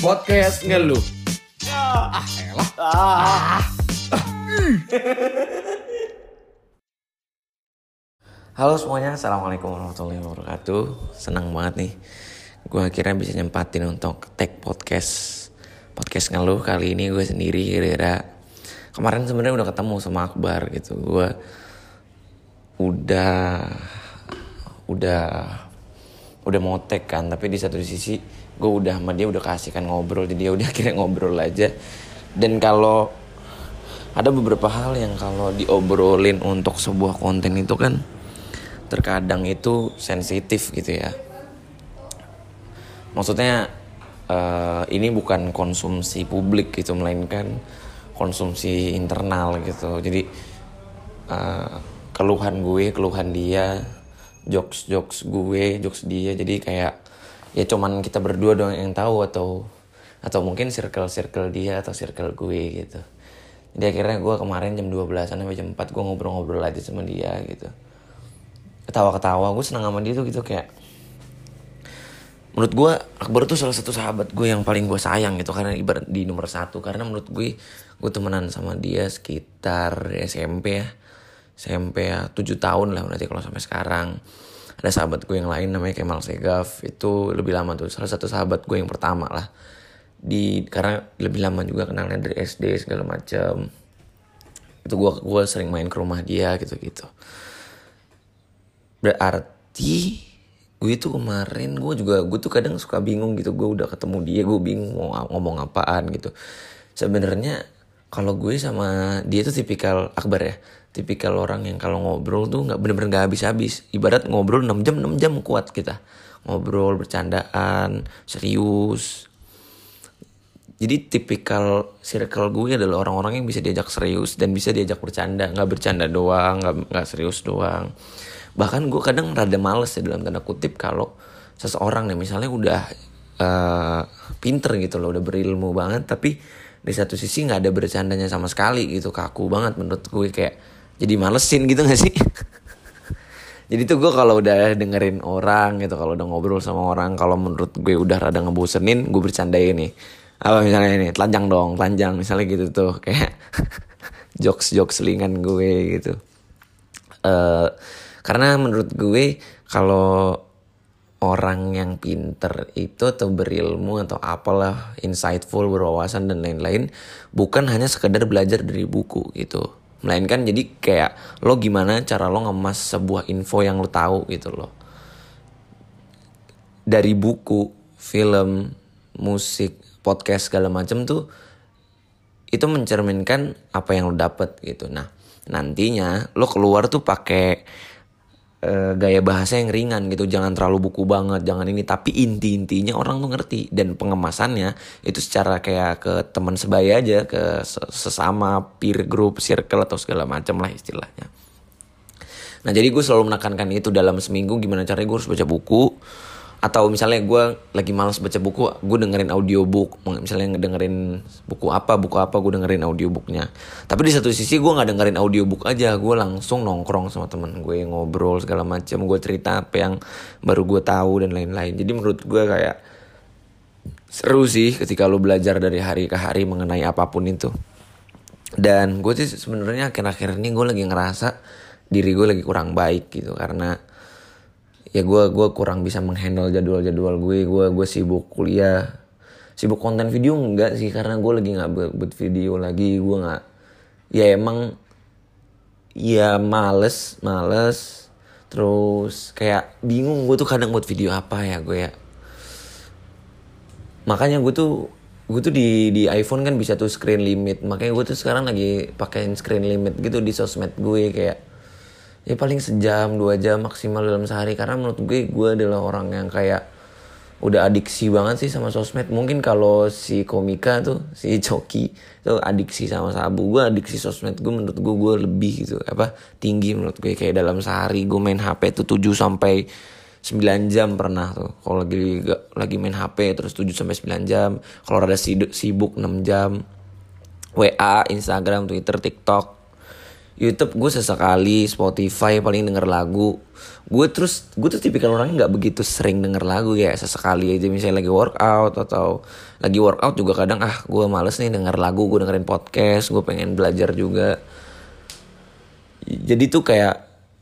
Podcast ngeluh. Elah. Halo semuanya, assalamualaikum warahmatullahi wabarakatuh. Senang banget nih, gue akhirnya bisa nyempatin untuk tag podcast ngeluh. Kali ini gue sendiri, gara-gara kemarin sebenarnya udah ketemu sama Akbar gitu. Gue udah mau tag kan, tapi di satu sisi gue udah sama dia udah kasihkan ngobrol, jadi ya udah akhirnya ngobrol aja. Dan kalau ada beberapa hal yang kalau diobrolin untuk sebuah konten itu kan terkadang itu sensitif gitu ya. Maksudnya ini bukan konsumsi publik gitu, melainkan konsumsi internal gitu. Jadi keluhan gue, keluhan dia, jokes gue, jokes dia. Jadi kayak ya cuman kita berdua doang yang tahu, atau mungkin circle dia atau circle gue gitu. Jadi akhirnya gue kemarin jam 12-an sampai jam 4 gue ngobrol-ngobrol aja sama dia gitu. Ketawa-ketawa, gue senang sama dia tuh gitu. Kayak menurut gue Akbar tuh salah satu sahabat gue yang paling gue sayang gitu, karena ibarat di nomor 1. Karena menurut gue temenan sama dia sekitar SMP ya 7 tahun lah berarti kalau sampai sekarang. Ada sahabat gue yang lain namanya Kemal Segaf, itu lebih lama tuh, salah satu sahabat gue yang pertama lah. Karena lebih lama juga kenalnya dari SD segala macam. Itu gue sering main ke rumah dia gitu. Berarti gue tuh kemarin gue tuh kadang suka bingung gitu. Gue udah ketemu dia, gue bingung mau ngomong apaan gitu. Sebenarnya kalau gue sama dia tuh tipikal Akbar ya, tipikal orang yang kalau ngobrol tuh bener-bener gak habis-habis. Ibarat ngobrol 6 jam kuat kita. Ngobrol, bercandaan, serius. Jadi tipikal circle gue adalah orang-orang yang bisa diajak serius dan bisa diajak bercanda. Gak bercanda doang, gak serius doang. Bahkan gue kadang rada males ya dalam tanda kutip kalau seseorang nih misalnya udah pinter gitu loh, udah berilmu banget, tapi di satu sisi gak ada bercandanya sama sekali gitu. Kaku banget menurut gue, kayak jadi malesin gitu gak sih? Jadi tuh gue kalau udah dengerin orang gitu, kalau udah ngobrol sama orang, kalau menurut gue udah rada ngebosenin, gue bercandain nih. Apa misalnya ini, telanjang misalnya gitu tuh, kayak jokes selingan gue gitu. Karena menurut gue kalau orang yang pinter itu atau berilmu atau apalah, insightful, berwawasan dan lain-lain, bukan hanya sekedar belajar dari buku gitu, melainkan jadi kayak lo gimana cara lo ngemas sebuah info yang lo tahu gitu loh. Dari buku, film, musik, podcast segala macam tuh itu mencerminkan apa yang lo dapet gitu. Nah nantinya lo keluar tuh pakai gaya bahasa yang ringan gitu, jangan terlalu buku banget, jangan ini, tapi intinya orang tuh ngerti. Dan pengemasannya itu secara kayak ke teman sebaya aja, ke sesama peer group, circle atau segala macam lah istilahnya. Nah jadi gue selalu menekankan itu dalam seminggu, gimana caranya gue harus baca buku. Atau misalnya gue lagi malas baca buku, gue dengerin audiobook. Misalnya dengerin buku apa gue dengerin audiobooknya. Tapi di satu sisi gue gak dengerin audiobook aja, gue langsung nongkrong sama temen gue, ngobrol segala macam, gue cerita apa yang baru gue tahu dan lain-lain. Jadi menurut gue kayak seru sih ketika lo belajar dari hari ke hari mengenai apapun itu. Dan gue sih sebenarnya akhir-akhir ini gue lagi ngerasa diri gue lagi kurang baik gitu, karena ya gue kurang bisa menghandle jadwal gue sibuk kuliah, sibuk konten video enggak sih, karena gue lagi nggak buat video lagi. Gue nggak, ya emang ya males terus kayak bingung gue tuh kadang buat video apa ya gue ya. Makanya gue tuh di iPhone kan bisa tuh screen limit, makanya gue tuh sekarang lagi pakein screen limit gitu di sosmed gue, kayak ya paling sejam 2 jam maksimal dalam sehari. Karena menurut gue adalah orang yang kayak udah adiksi banget sih sama sosmed. Mungkin kalau si komika tuh, si Coki tuh adiksi sama sabu, gue adiksi sosmed. Gue menurut gue lebih gitu, tinggi menurut gue. Kayak dalam sehari gue main HP tuh 7 sampai 9 jam pernah tuh. Kalau lagi main HP terus 7 sampai 9 jam. Kalau ada sibuk 6 jam. WA, Instagram, Twitter, TikTok, YouTube gue sesekali, Spotify paling denger lagu. Gue tuh tipikal orangnya nggak begitu sering denger lagu ya, sesekali aja misalnya lagi workout atau lagi workout juga kadang gue males nih denger lagu, gue dengerin podcast, gue pengen belajar juga. Jadi tuh kayak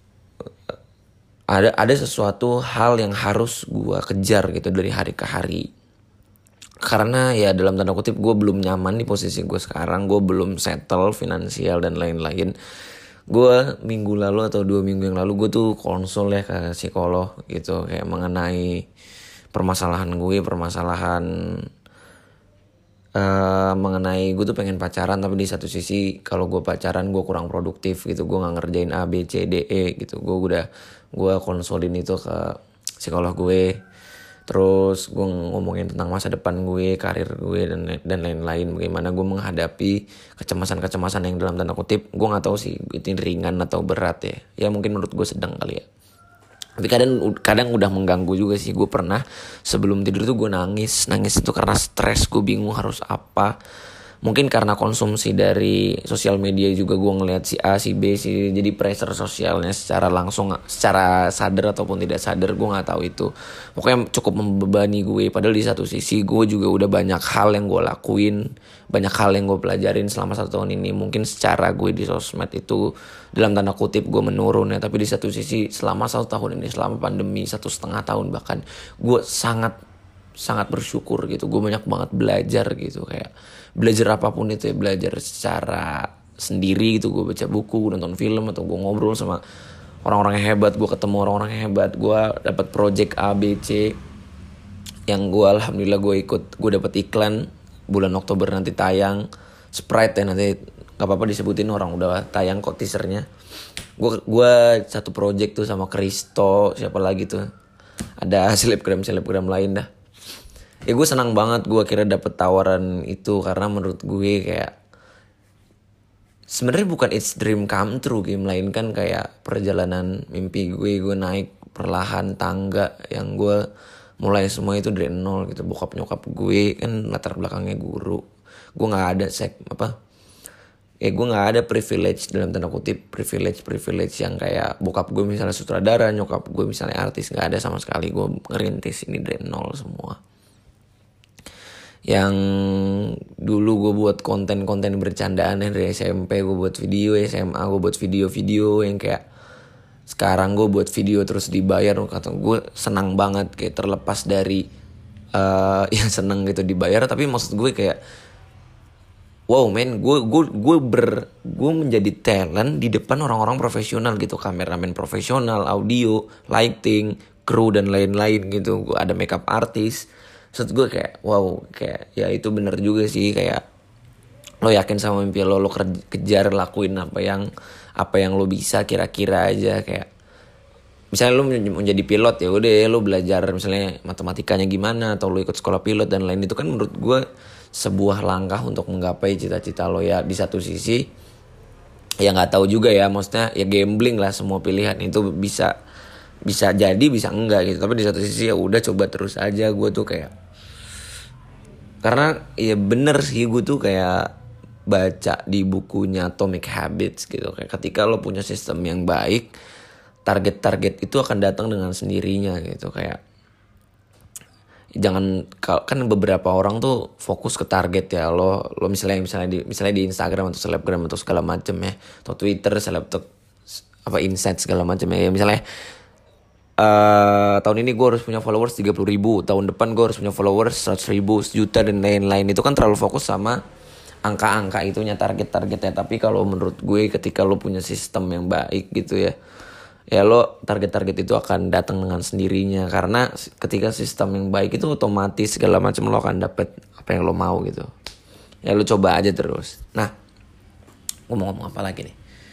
ada sesuatu hal yang harus gue kejar gitu dari hari ke hari. Karena ya dalam tanda kutip gue belum nyaman di posisi gue sekarang, gue belum settle finansial dan lain-lain. Gue minggu lalu atau 2 minggu yang lalu gue tuh konsul ya ke psikolog gitu, kayak mengenai permasalahan mengenai gue tuh pengen pacaran, tapi di satu sisi kalau gue pacaran gue kurang produktif gitu, gue nggak ngerjain A B C D E gitu. Gue konsulin itu ke psikolog gue. Terus gue ngomongin tentang masa depan gue, karir gue dan lain-lain. Bagaimana gue menghadapi kecemasan-kecemasan yang dalam tanda kutip, gue nggak tahu sih itu ringan atau berat ya. Ya mungkin menurut gue sedang kali ya. Tapi kadang udah mengganggu juga sih. Gue pernah sebelum tidur tuh gue nangis itu karena stres. Gue bingung harus apa. Mungkin karena konsumsi dari sosial media juga gue ngeliat si A, si B, jadi pressure sosialnya secara langsung, secara sadar ataupun tidak sadar, gue nggak tahu itu. Pokoknya cukup membebani gue. Padahal di satu sisi gue juga udah banyak hal yang gue lakuin, banyak hal yang gue pelajarin selama 1 tahun ini. Mungkin secara gue di sosmed itu dalam tanda kutip gue menurun ya, tapi di satu sisi selama 1 tahun ini, selama pandemi 1,5 tahun bahkan, gue sangat bersyukur gitu. Gue banyak banget belajar gitu, kayak belajar apapun itu ya, belajar secara sendiri gitu. Gue baca buku, nonton film, atau gue ngobrol sama orang-orang yang hebat, gue ketemu orang-orang yang hebat, gue dapat project A B C yang gue alhamdulillah gue dapat iklan bulan Oktober nanti tayang. Sprite ya, nanti nggak apa-apa disebutin, orang udah tayang kok teasernya. Gue satu project tuh sama Kristo, siapa lagi tuh, ada selebgram lain dah. Ya gue senang banget gue akhirnya dapet tawaran itu, karena menurut gue kayak sebenarnya bukan it's dream come true game, lain kan kayak perjalanan mimpi gue naik perlahan tangga yang gue mulai semua itu dari nol gitu. Bokap nyokap gue kan latar belakangnya guru, gue nggak ada gue nggak ada privilege dalam tanda kutip, privilege yang kayak bokap gue misalnya sutradara, nyokap gue misalnya artis, nggak ada sama sekali. Gue ngerintis ini dari nol semua. Yang dulu gue buat konten bercandaan dari SMP, gue buat video, SMA gue buat video yang kayak sekarang gue buat video terus dibayar. Kata gue senang banget, kayak terlepas dari yang seneng gitu dibayar, tapi maksud gue kayak wow men, gue menjadi talent di depan orang-orang profesional gitu, kameramen profesional, audio, lighting, kru dan lain-lain gitu. Gue ada makeup artist. Maksud gue kayak wow, kayak ya itu bener juga sih, kayak lo yakin sama mimpi lo kejar, lakuin apa yang lo bisa kira-kira aja. Kayak misalnya lo mau jadi pilot, ya udah lo belajar misalnya matematikanya gimana, atau lo ikut sekolah pilot dan lain. Itu kan menurut gue sebuah langkah untuk menggapai cita-cita lo. Ya di satu sisi ya nggak tahu juga ya, maksudnya ya gambling lah, semua pilihan itu bisa jadi bisa enggak gitu. Tapi di satu sisi ya udah coba terus aja. Gue tuh kayak, karena ya bener sih, gue tuh kayak baca di bukunya Atomic Habits gitu, kayak ketika lo punya sistem yang baik, target itu akan datang dengan sendirinya gitu. Kayak jangan, kan beberapa orang tuh fokus ke target ya, lo misalnya di Instagram atau selebgram atau segala macem ya, atau Twitter insight segala macem ya. Misalnya tahun ini gue harus punya followers 30,000, tahun depan gue harus punya followers 100,000, 1 juta dan lain-lain. Itu kan terlalu fokus sama angka-angka itunya, target-targetnya. Tapi kalau menurut gue ketika lo punya sistem yang baik gitu ya lo target-target itu akan datang dengan sendirinya. Karena ketika sistem yang baik itu otomatis segala macam lo akan dapet apa yang lo mau gitu. Ya lo coba aja terus. Nah, ngomong-ngomong apa lagi nih,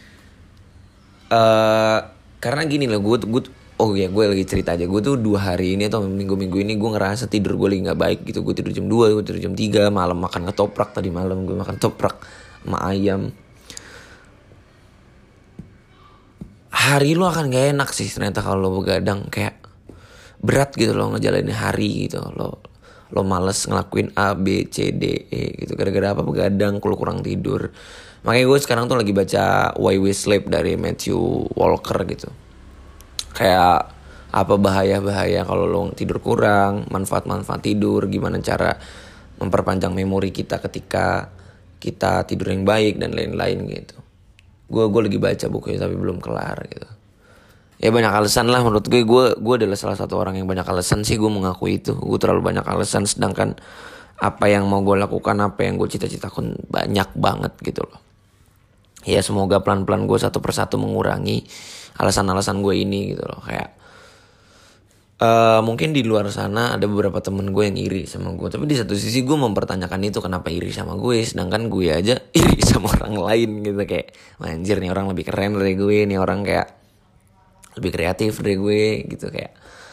karena gini loh, gue lagi cerita aja. Gue tuh 2 hari ini atau minggu-minggu ini gue ngerasa tidur gue lagi gak baik gitu. Gue tidur jam 2, gue tidur jam 3 malam, makan ketoprak. Tadi malam gue makan ketoprak sama ayam. Hari lo akan gak enak sih ternyata kalau lo begadang. Kayak berat gitu lo ngejalanin hari gitu. Lo males ngelakuin A, B, C, D, E gitu. Gara-gara apa? Begadang, kurang tidur. Makanya gue sekarang tuh lagi baca Why We Sleep dari Matthew Walker gitu. Kayak apa bahaya-bahaya kalau lo tidur kurang, manfaat-manfaat tidur, gimana cara memperpanjang memori kita ketika kita tidur yang baik dan lain-lain gitu. Gue lagi baca bukunya tapi belum kelar gitu. Ya banyak alasan lah menurut gue adalah salah satu orang yang banyak alasan sih, gue mengakui itu. Gue terlalu banyak alasan, sedangkan apa yang mau gue lakukan, apa yang gue cita-citakan banyak banget gitu loh. Ya semoga pelan-pelan gue satu persatu mengurangi alasan-alasan gue ini gitu loh. Kayak mungkin di luar sana ada beberapa temen gue yang iri sama gue, tapi di satu sisi gue mempertanyakan itu, kenapa iri sama gue sedangkan gue aja iri sama orang lain gitu. Kayak anjir, nih orang lebih keren dari gue, nih orang kayak lebih kreatif dari gue gitu. Kayak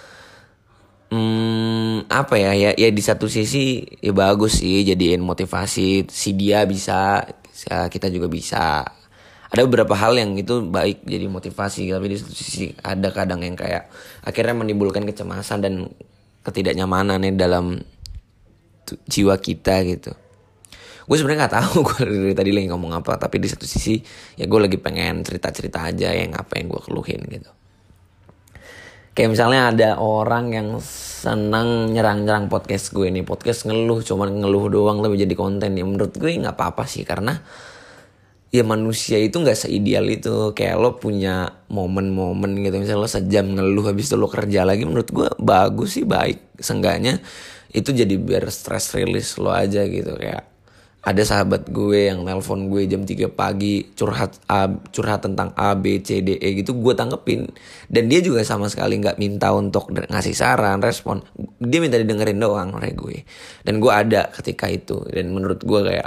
apa ya di satu sisi ya bagus sih jadiin motivasi, si dia bisa, kita juga bisa. Ada beberapa hal yang itu baik jadi motivasi, tapi di satu sisi ada kadang yang kayak akhirnya menimbulkan kecemasan dan ketidaknyamanan dalam jiwa kita gitu. Gue sebenarnya nggak tahu gue dari tadi lagi ngomong apa, tapi di satu sisi ya gue lagi pengen cerita-cerita aja yang apa yang gue keluhin gitu. Kayak misalnya ada orang yang senang nyerang-nyerang podcast gue nih, podcast ngeluh, cuman ngeluh doang tapi jadi konten. Ya menurut gue nggak apa-apa sih, karena ya manusia itu nggak seideal itu. Kayak lo punya momen-momen gitu, misalnya lo sejam ngeluh habis itu lo kerja lagi, menurut gue bagus sih, baik. Seenggaknya itu jadi biar stress release lo aja gitu. Kayak ada sahabat gue yang nelpon gue jam 3 pagi curhat tentang A, B, C, D, E gitu, gue tanggepin. Dan dia juga sama sekali gak minta untuk ngasih saran, respon. Dia minta didengerin doang oleh gue. Dan gue ada ketika itu. Dan menurut gue kayak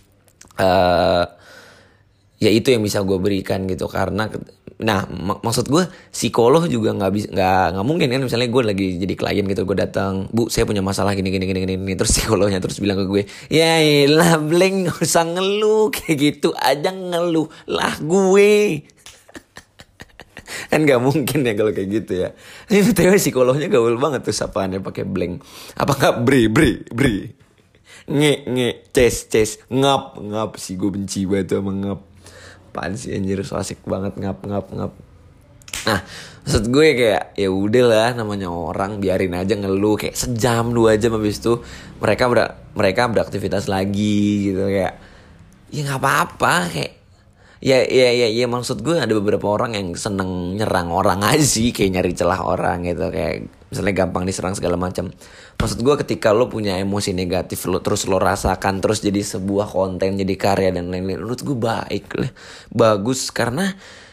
ya itu yang bisa gue berikan gitu. Karena maksud gue psikolog juga nggak mungkin kan, misalnya gue lagi jadi klien gitu, gue datang, Bu saya punya masalah gini, terus psikolognya terus bilang ke gue, ya elah Bleng gak usah ngeluh, kayak gitu aja ngeluh lah gue. Kan nggak mungkin ya kalau kayak gitu ya. Ini betul psikolognya gaul banget tuh sapaannya pakai Bleng, apa nggak bre nge ces ngap sih, gue benci banget sama ngap. Apaan sih anjir, so asik banget ngap. Nah maksud gue kayak ya udahlah, namanya orang biarin aja ngeluh kayak sejam 2 jam, habis itu mereka beraktivitas lagi gitu. Kayak ya nggak apa-apa, kayak ya maksud gue ada beberapa orang yang seneng nyerang orang aja sih, kayak nyari celah orang gitu, kayak misalnya gampang diserang segala macam. Maksud gue ketika lo punya emosi negatif terus lo rasakan, terus jadi sebuah konten, jadi karya dan lain-lain, menurut gue bagus. Karena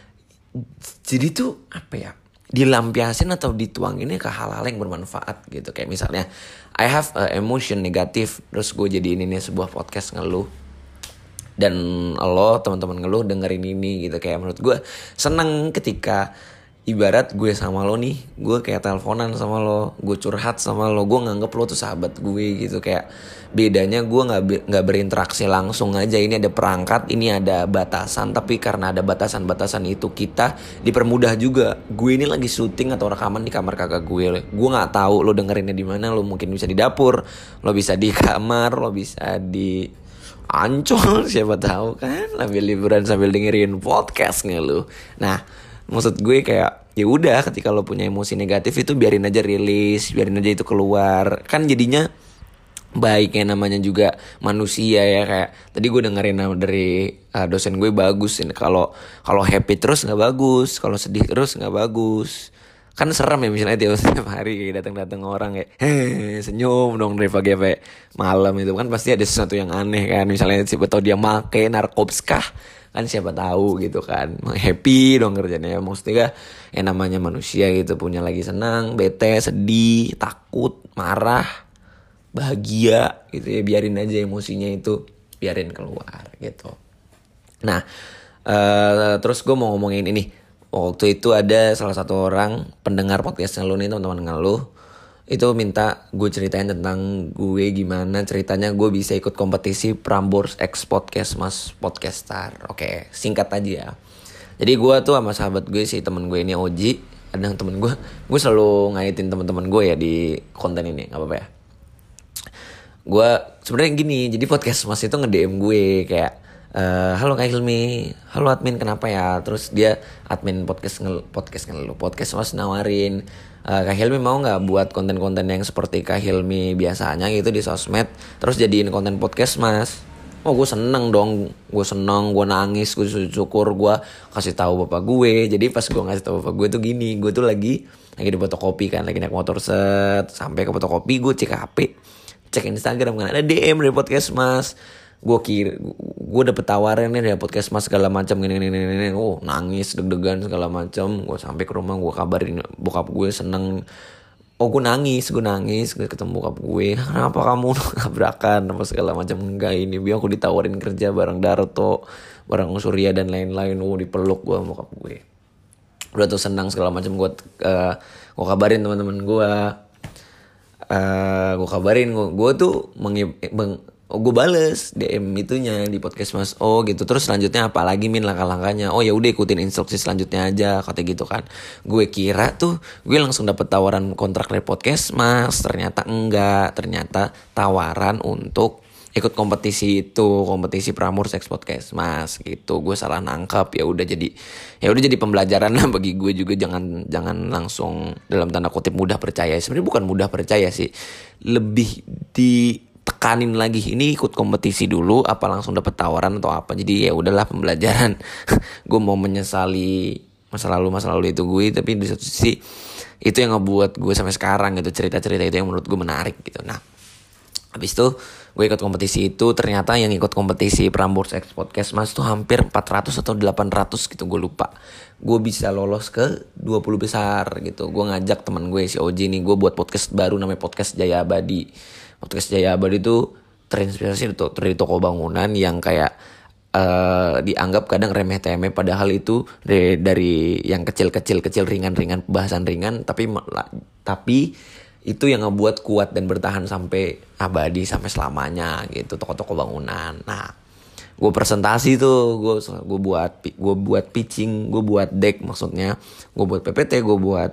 jadi tuh apa ya, dilampiasin atau dituanginnya ke hal-hal yang bermanfaat gitu. Kayak misalnya I have emotion negatif, terus gue jadiin ini sebuah podcast ngeluh, dan lo teman-teman ngeluh dengerin ini gitu. Kayak menurut gue seneng ketika ibarat gue sama lo nih, gue kayak teleponan sama lo, gue curhat sama lo, gue nganggep lo tuh sahabat gue gitu. Kayak bedanya gue nggak berinteraksi langsung aja, ini ada perangkat, ini ada batasan, tapi karena ada batasan itu kita dipermudah juga. Gue ini lagi syuting atau rekaman di kamar kakak gue nggak tahu lo dengerinnya di mana. Lo mungkin bisa di dapur, lo bisa di kamar, lo bisa di Ancol, siapa tahu kan, sambil liburan sambil dengerin podcast ngeluh. Nah maksud gue kayak ya udah, ketika lo punya emosi negatif itu biarin aja rilis, biarin aja itu keluar, kan jadinya baik. Ya namanya juga manusia ya. Kayak tadi gue dengerin dari dosen gue, bagus kalau happy terus nggak bagus, kalau sedih terus nggak bagus. Kan serem ya misalnya tiap hari kayak datang orang kayak senyum dong dari pagi sampai malam, itu kan pasti ada sesuatu yang aneh kan. Misalnya siapa tahu dia make narkoba kan, siapa tahu gitu kan. Happy dong kerjanya. Maksudnya yang namanya manusia gitu, punya lagi senang, bete, sedih, takut, marah, bahagia gitu ya, biarin aja emosinya itu, biarin keluar gitu. Nah terus gue mau ngomongin ini. Waktu itu ada salah satu orang pendengar podcastnya lu nih, teman-teman ngeluh, itu minta gue ceritain tentang gue gimana ceritanya gue bisa ikut kompetisi Prambors X Podcast Mas Podcastar. Oke, singkat aja ya. Jadi gue tuh sama sahabat gue, si temen gue ini Oji, ada temen gue selalu ngaitin teman-teman gue ya di konten ini, nggak apa-apa ya. Gue sebenarnya gini, jadi podcast Mas itu nge-DM gue kayak Halo Kak Hilmi, halo admin kenapa ya? Terus dia admin podcast mas nawarin, Kak Hilmi mau nggak buat konten-konten yang seperti Kak Hilmi biasanya gitu di sosmed, terus jadiin konten podcast mas. Oh gue seneng dong, gue nangis, gue syukur, gue kasih tahu bapak gue. Jadi pas gue ngasih tahu bapak gue tuh gini, gue tuh lagi di fotokopi kan, lagi naik motor sampai ke fotokopi, gue cek HP, cek Instagram kan ada DM dari podcast mas. Gue dapet tawaran nih dari podcast mas segala macam gini. Oh nangis deg-degan segala macam. Gue sampai ke rumah, gue kabarin bokap gue, seneng. Oh gue nangis gue ketemu bokap gue, kenapa kamu tabrakan apa segala macam. Enggak, ini biar aku ditawarin kerja bareng Darto, bareng Surya dan lain-lain. Oh dipeluk gue sama bokap gue, udah tuh senang segala macam. Gue kabarin teman-teman gue, gue tuh gue bales DM itunya di podcast mas. Oh gitu. Terus selanjutnya apa lagi min langkah-langkahnya? Oh ya udah ikutin instruksi selanjutnya aja kata gitu kan. Gue kira tuh gue langsung dapet tawaran kontrak dari podcast mas. Ternyata enggak. Ternyata tawaran untuk ikut kompetisi Prambors X Podcast mas gitu. Gue salah nangkap. Ya udah jadi pembelajaran lah bagi gue juga. Jangan langsung dalam tanda kutip mudah percaya. Sebenarnya bukan mudah percaya sih, lebih tekanin lagi, ini ikut kompetisi dulu apa langsung dapet tawaran atau apa. Jadi ya udahlah pembelajaran. Gue mau menyesali masa lalu itu gue, tapi di satu sisi itu yang ngebuat gue sampai sekarang gitu, cerita-cerita itu yang menurut gue menarik gitu. Nah habis itu gue ikut kompetisi itu, ternyata yang ikut kompetisi Prambors X Podcast Mas tuh hampir 400 atau 800 gitu, gue lupa. Gue bisa lolos ke 20 besar gitu. Gue ngajak teman gue si Oji nih, gue buat podcast baru namanya Podcast Jaya Abadi. Podcast Jaya Abadi itu terinspirasi dari toko bangunan yang kayak dianggap kadang remeh-temeh, padahal itu dari yang kecil ringan pembahasan ringan, tapi itu yang ngebuat kuat dan bertahan sampai abadi, sampai selamanya gitu, toko-toko bangunan. Nah gue presentasi tuh, gue buat pitching, gue buat deck, maksudnya gue buat PPT, gue buat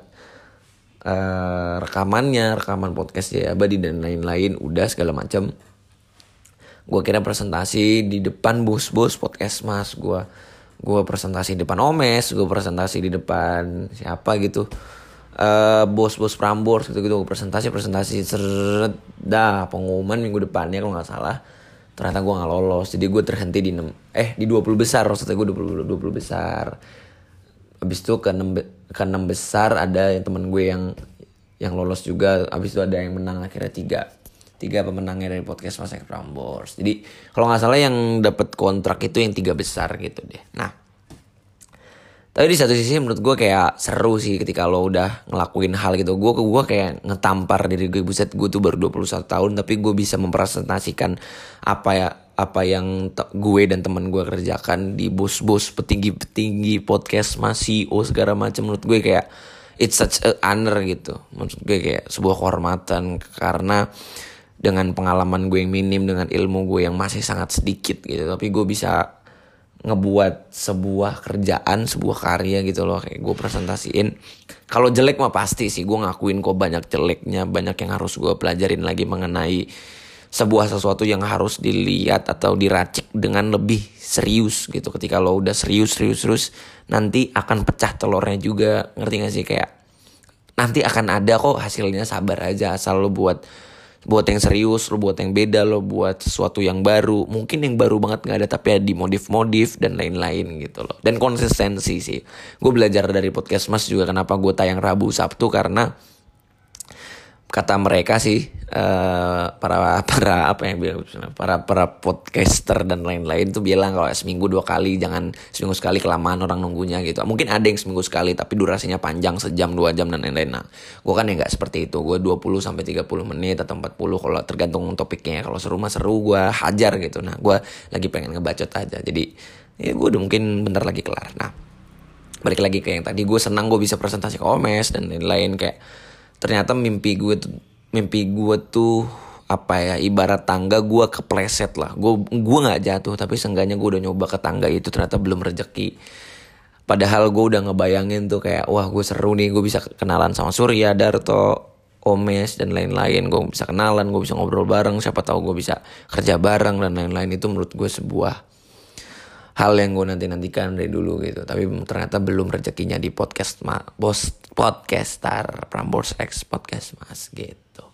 rekaman podcast ya abadi dan lain-lain, udah segala macam. Gue kira presentasi di depan bos-bos podcast mas, gue presentasi di depan Omes, gue presentasi di depan siapa gitu, bos-bos Prambors gitu, presentasi seret, dah pengumuman minggu depannya kalau nggak salah. Ternyata gue nggak lolos, jadi gue terhenti di 20 besar, maksudnya gue 20 besar. Abis itu ke 6 besar ada yang temen gue yang lolos juga. Abis itu ada yang menang, akhirnya tiga pemenangnya dari podcast Mas Ek Prambors. Jadi kalau nggak salah yang dapat kontrak itu yang 3 besar gitu deh. Nah tapi di satu sisi menurut gue kayak seru sih ketika lo udah ngelakuin hal gitu. Gue kayak ngetampar diri gue, buset gue tuh baru 21 tahun tapi gue bisa mempresentasikan apa yang gue dan teman gue kerjakan di bos-bos petinggi podcast mas, CEO segala macam. Menurut gue kayak it's such a honor gitu. Menurut gue kayak sebuah kehormatan, karena dengan pengalaman gue yang minim, dengan ilmu gue yang masih sangat sedikit gitu, tapi gue bisa ngebuat sebuah kerjaan, sebuah karya gitu loh. Kayak gue presentasiin, kalau jelek mah pasti sih gue ngakuin kok banyak jeleknya, banyak yang harus gue pelajarin lagi mengenai sebuah sesuatu yang harus dilihat atau diracik dengan lebih serius gitu. Ketika lo udah serius nanti akan pecah telurnya juga, ngerti gak sih? Kayak nanti akan ada kok hasilnya, sabar aja. Asal lo buat yang serius, lo buat yang beda, lo buat sesuatu yang baru. Mungkin yang baru banget gak ada, tapi ya dimodif dan lain-lain gitu loh. Dan konsistensi sih, gue belajar dari podcast mas juga. Kenapa gue tayang Rabu Sabtu, karena kata mereka sih para podcaster dan lain-lain tuh bilang kalau seminggu 2 kali, jangan seminggu sekali, kelamaan orang nunggunya gitu. Mungkin ada yang seminggu sekali tapi durasinya panjang, sejam 2 jam dan lain-lain. Nah gue kan ya gak seperti itu, gue 20-30 menit atau 40 kalau tergantung topiknya. Kalau seru mah seru, gue hajar gitu. Nah gue lagi pengen ngebacot aja, jadi ya gue udah mungkin bentar lagi kelar. Nah balik lagi ke yang tadi, gue senang gue bisa presentasi ke Omes dan lain-lain. Kayak ternyata mimpi gue tuh apa ya, ibarat tangga gue kepleset lah. Gue nggak jatuh, tapi seenggaknya gue udah nyoba ke tangga itu, ternyata belum rezeki. Padahal gue udah ngebayangin tuh kayak wah gue seru nih, gue bisa kenalan sama Surya, Darto, Omes dan lain-lain. Gue bisa kenalan, gue bisa ngobrol bareng, siapa tahu gue bisa kerja bareng dan lain-lain. Itu menurut gue sebuah hal yang gue nantikan dari dulu gitu. Tapi ternyata belum rezekinya di podcast podcaster Prambors X Podcast Mas gitu.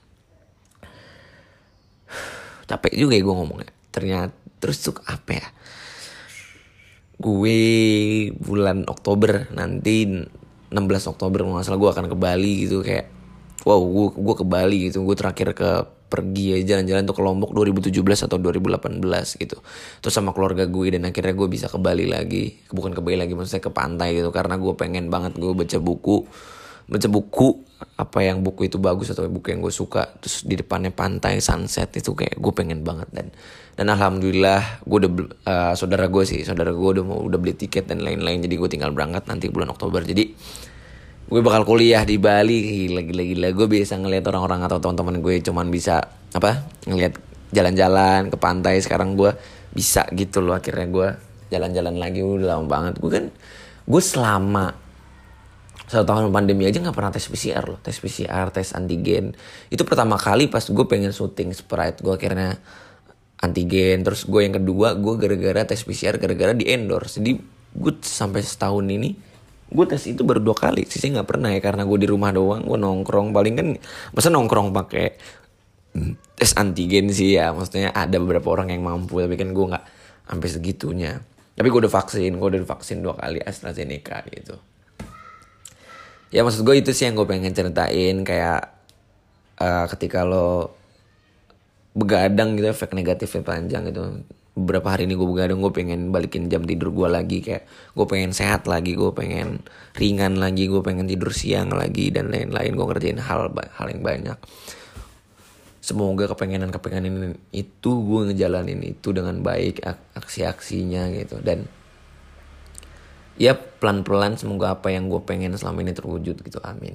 Capek juga ya gue ngomongnya. Ternyata terus tuh apa ya? Gue bulan Oktober nanti 16 Oktober kalau gak salah gue akan ke Bali gitu. Kayak wow, gue ke Bali gitu. Gue terakhir pergi jalan-jalan tuh ke Lombok 2017 atau 2018 gitu. Terus sama keluarga gue, dan akhirnya gue bisa ke Bali lagi. Bukan ke Bali lagi, maksudnya ke pantai gitu. Karena gue pengen banget gue baca buku apa yang buku itu bagus atau buku yang gue suka. Terus di depannya pantai sunset itu kayak gue pengen banget. Dan alhamdulillah gue udah saudara gue udah beli tiket dan lain-lain. Jadi gue tinggal berangkat nanti bulan Oktober. Jadi gue bakal kuliah di Bali. Gila. Gue bisa ngelihat orang-orang atau teman-teman gue cuman bisa ngelihat jalan-jalan ke pantai. Sekarang gue bisa gitu loh. Akhirnya gue jalan-jalan lagi. Udah lama banget. Gue selama 1 tahun pandemi aja gak pernah tes PCR loh. Tes PCR, tes antigen. Itu pertama kali pas gue pengen syuting Sprite. Gue akhirnya antigen. Terus gue yang kedua, gue gara-gara tes PCR gara-gara di endorse. Jadi gue sampai setahun ini gue tes itu baru 2 kali. Sisanya gak pernah ya, karena gue di rumah doang. Gue nongkrong paling kan. Masa nongkrong pakai tes antigen sih ya. Maksudnya ada beberapa orang yang mampu. Tapi kan gue gak sampai segitunya. Tapi gue udah vaksin 2 kali AstraZeneca gitu. Ya maksud gue itu sih yang gue pengen ceritain. Kayak ketika lo begadang gitu, efek negatifnya panjang gitu. Beberapa hari ini gue begadang, gue pengen balikin jam tidur gue lagi. Kayak gue pengen sehat lagi, gue pengen ringan lagi, gue pengen tidur siang lagi dan lain-lain. Gue ngerjain hal yang banyak. Semoga kepengenan itu gue ngejalanin itu dengan baik, aksi-aksinya gitu. Dan ya pelan-pelan semoga apa yang gue pengen selama ini terwujud gitu, amin.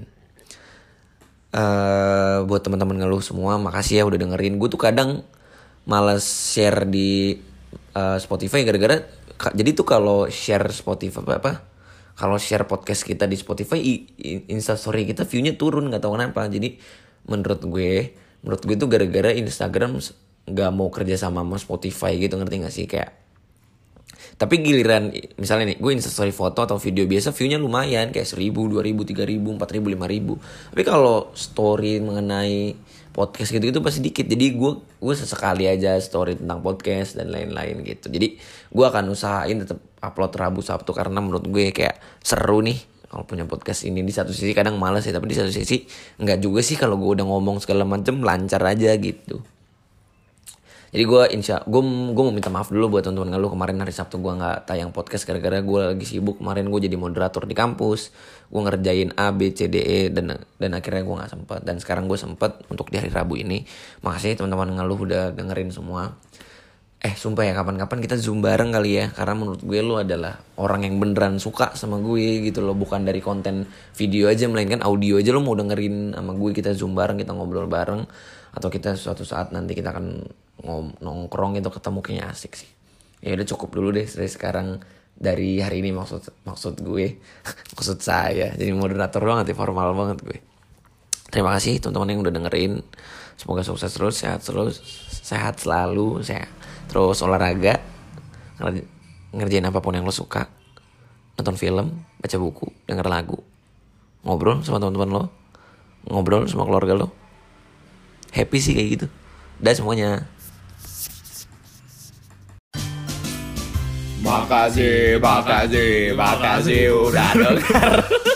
Buat teman-teman ngeluh semua, makasih ya udah dengerin. Gue tuh kadang malas share di Spotify gara-gara jadi tuh kalau share Spotify kalau share podcast kita di Spotify Instastory kita view-nya turun, nggak tahu kenapa. Jadi menurut gue tuh gara-gara Instagram nggak mau kerja sama Spotify gitu, ngerti nggak sih? Kayak tapi giliran misalnya nih gue Instastory foto atau video biasa view-nya lumayan kayak 1.000, 2.000, 3.000, 4.000, 5.000. Tapi kalau story mengenai podcast gitu pasti dikit. Jadi gue sesekali aja story tentang podcast dan lain-lain gitu. Jadi gue akan usahain tetap upload Rabu Sabtu karena menurut gue kayak seru nih kalau punya podcast ini. Di satu sisi kadang malas ya, tapi di satu sisi enggak juga sih kalau gue udah ngomong segala macem lancar aja gitu. Jadi gue mau minta maaf dulu buat teman-teman ngeluh kemarin hari Sabtu gue nggak tayang podcast gara-gara gue lagi sibuk. Kemarin gue jadi moderator di kampus, gue ngerjain A B C D E dan akhirnya gue nggak sempet. Dan sekarang gue sempet untuk di hari Rabu ini. Makasih teman-teman ngeluh udah dengerin semua. Sumpah ya, kapan-kapan kita zoom bareng kali ya. Karena menurut gue lu adalah orang yang beneran suka sama gue gitu loh. Bukan dari konten video aja, melainkan audio aja lo mau dengerin sama gue. Kita zoom bareng, kita ngobrol bareng. Atau kita suatu saat nanti kita akan nongkrong gitu, ketemu, kayaknya asik sih. Ya udah cukup dulu deh dari sekarang. Dari hari ini maksud gue maksud saya jadi moderator banget ya, formal banget gue. Terima kasih teman-teman yang udah dengerin. Semoga sukses terus, sehat selalu, terus olahraga, ngerjain apapun yang lo suka, nonton film, baca buku, denger lagu, ngobrol sama teman-teman lo, ngobrol sama keluarga lo. Happy sih kayak gitu. Dah semuanya. Makasih udah denger.